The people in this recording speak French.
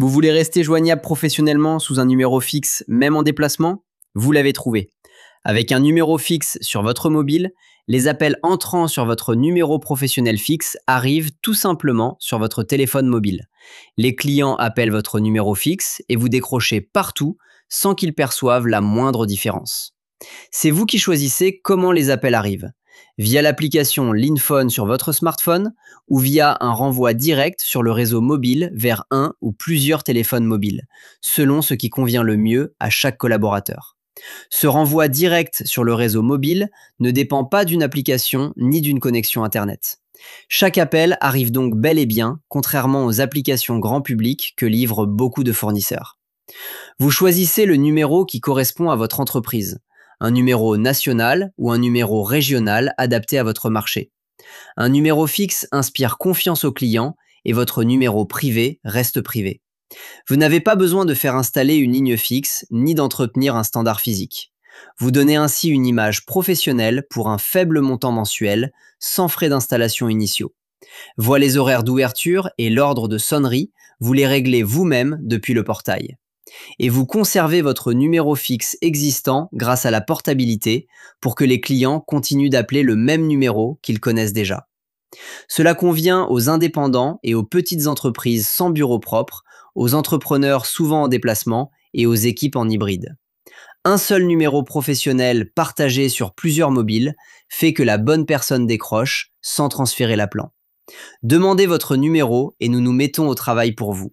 Vous voulez rester joignable professionnellement sous un numéro fixe, même en déplacement? Vous l'avez trouvé. Avec un numéro fixe sur votre mobile, les appels entrant sur votre numéro professionnel fixe arrivent tout simplement sur votre téléphone mobile. Les clients appellent votre numéro fixe et vous décrochez partout sans qu'ils perçoivent la moindre différence. C'est vous qui choisissez comment les appels arrivent. Via l'application Linphone sur votre smartphone ou via un renvoi direct sur le réseau mobile vers un ou plusieurs téléphones mobiles, selon ce qui convient le mieux à chaque collaborateur. Ce renvoi direct sur le réseau mobile ne dépend pas d'une application ni d'une connexion Internet. Chaque appel arrive donc bel et bien, contrairement aux applications grand public que livrent beaucoup de fournisseurs. Vous choisissez le numéro qui correspond à votre entreprise, un numéro national ou un numéro régional adapté à votre marché. Un numéro fixe inspire confiance aux clients et votre numéro privé reste privé. Vous n'avez pas besoin de faire installer une ligne fixe ni d'entretenir un standard physique. Vous donnez ainsi une image professionnelle pour un faible montant mensuel, sans frais d'installation initiaux. Voici les horaires d'ouverture et l'ordre de sonnerie, vous les réglez vous-même depuis le portail. Et vous conservez votre numéro fixe existant grâce à la portabilité pour que les clients continuent d'appeler le même numéro qu'ils connaissent déjà. Cela convient aux indépendants et aux petites entreprises sans bureau propre, aux entrepreneurs souvent en déplacement et aux équipes en hybride. Un seul numéro professionnel partagé sur plusieurs mobiles fait que la bonne personne décroche sans transférer l'appelant. Demandez votre numéro et nous nous mettons au travail pour vous.